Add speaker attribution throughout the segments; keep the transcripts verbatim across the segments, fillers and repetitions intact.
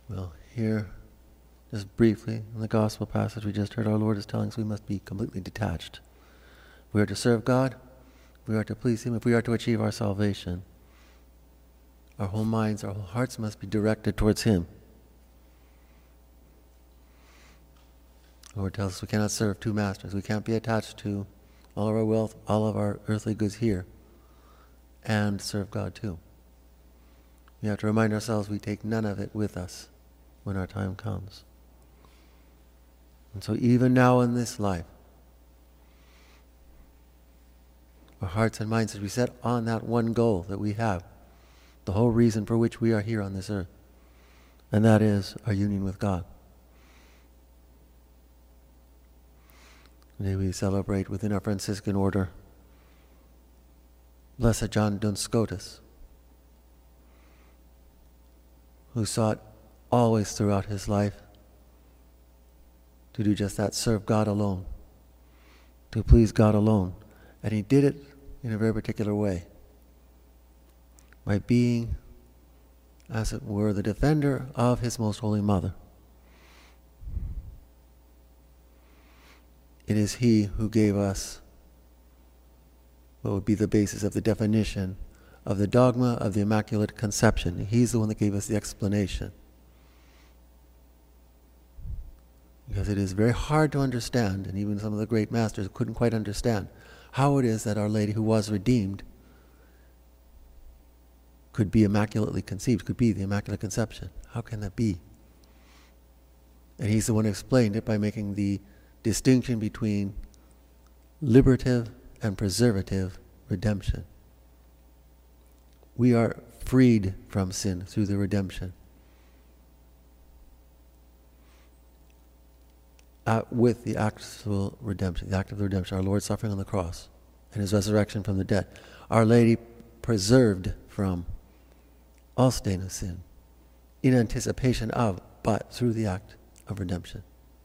Speaker 1: Well, here, just briefly, in the gospel passage we just heard, our Lord is telling us we must be completely detached. If we are to serve God, if we are to please Him, if we are to achieve our salvation, our whole minds, our whole hearts must be directed towards Him. The Lord tells us we cannot serve two masters. We can't be attached to all of our wealth, all of our earthly goods here, and serve God too. We have to remind ourselves we take none of it with us when our time comes. And so even now in this life, our hearts and minds should be set on that one goal that we have, the whole reason for which we are here on this earth, and that is our union with God. Today we celebrate within our Franciscan order Blessed John Duns Scotus, who sought always throughout his life to do just that, serve God alone, to please God alone. And he did it in a very particular way, by being, as it were, the defender of his most holy mother. It is he who gave us what would be the basis of the definition of the dogma of the Immaculate Conception. He's the one that gave us the explanation. Because it is very hard to understand, and even some of the great masters couldn't quite understand, how it is that Our Lady, who was redeemed, could be immaculately conceived, could be the Immaculate Conception. How can that be? And he's the one who explained it by making the distinction between liberative and preservative redemption. We are freed from sin through the redemption. Uh, with the actual redemption, the act of the redemption, our Lord's suffering on the cross and His resurrection from the dead. Our Lady preserved from all stain of sin, in anticipation of, but through the act of redemption.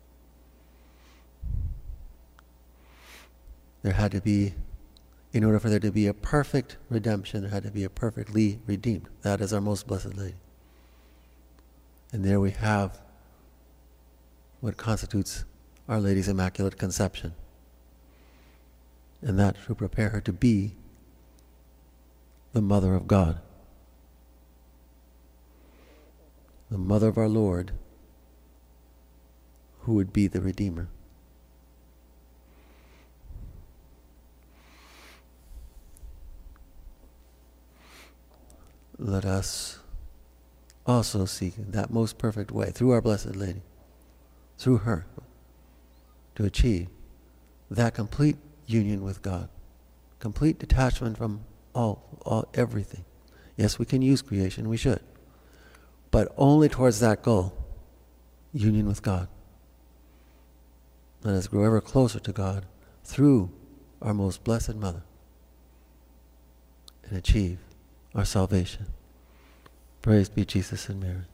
Speaker 1: There had to be, in order for there to be a perfect redemption, there had to be a perfectly redeemed. That is our most blessed Lady. And there we have what constitutes Our Lady's Immaculate Conception. And that to prepare her to be the Mother of God, the Mother of our Lord, who would be the Redeemer. Let us also seek that most perfect way, through our Blessed Lady, through her, to achieve that complete union with God, complete detachment from all, all everything. Yes, we can use creation, we should, but only towards that goal, union with God. Let us grow ever closer to God through our most blessed Mother and achieve our salvation. Praise be Jesus and Mary.